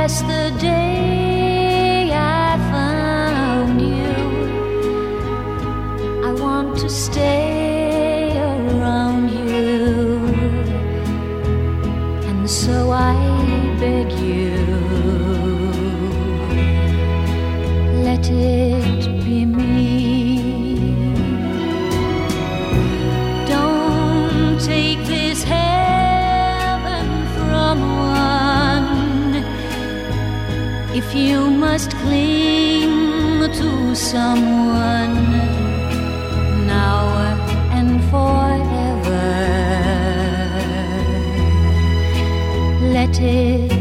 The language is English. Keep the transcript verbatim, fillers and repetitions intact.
past the day I found you. I want to stay around you, and so I beg you, let it be me. Don't take this heaven from one if you must cling to someone now and forever. Let it